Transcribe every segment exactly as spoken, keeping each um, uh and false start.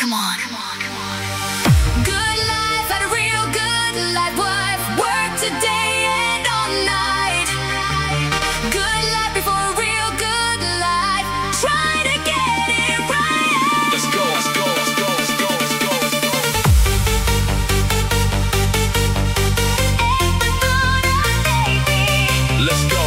Come on. Good life, had a real good life. Wife, work today and all night. Good life before a real good life. Try to get it right. Let's go, let's go, let's go, let's go, let's go, let's go. Let's go.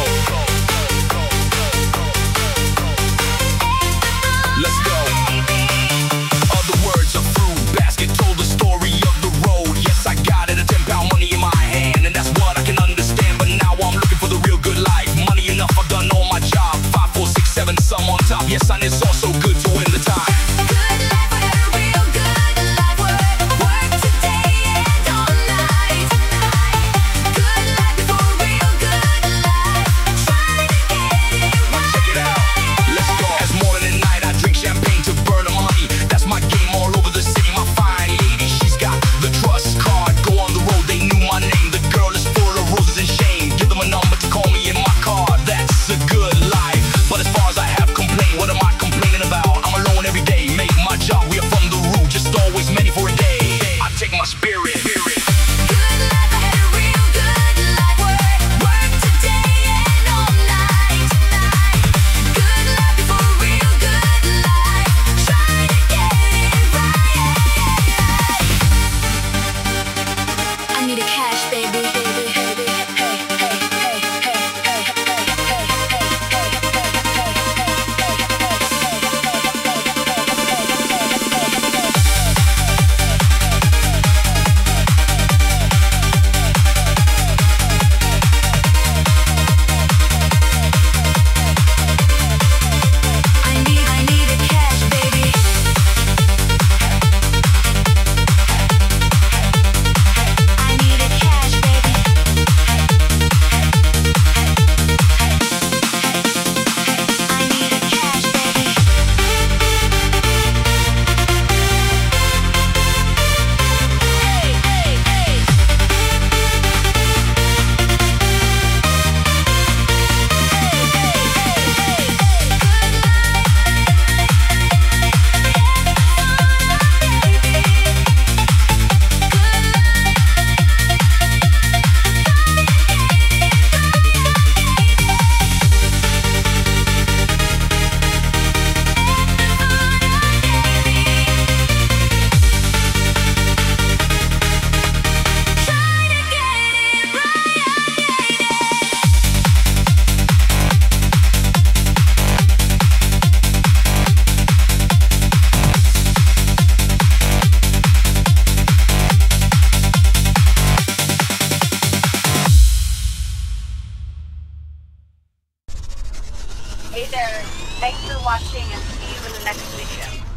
Let's go. Other words, a fruit basket told the story of the road. Yes, I got it, a ten pound money in my hand, and that's what I can understand. But now I'm looking for the real good life. Money enough, I've done all my job. Five, four, six, seven, some on top. Yes, and it's also good to win the time. Good life, I had a real good life. Work, work today and all night. Good life before a real good life. Try to get it right. Check it out. Let's go. As morning and night, I drink champagne to burn the money. That's my game all over the city. My fine lady, she's got the trust card. Go on the road, they knew my name. The girl is full of roses and shame. Give them a number to call me in my car. That's a good life. But as far as I have complained, what am I complaining about? I'm alone every day. Make my job. We are from the root, just always many for a day. I take my spirit. spirit. Good life, I had a real good life. Work, work today and all night. Good life before a real good life. Try to get it right. I need a cash, baby, baby, baby. Hey, hey, hey, hey, hey, hey, I need, I need a cash, baby. I need a cash, baby. I need a cash, baby. Hey, hey, hey. Hey there, thanks for watching and see you in the next video.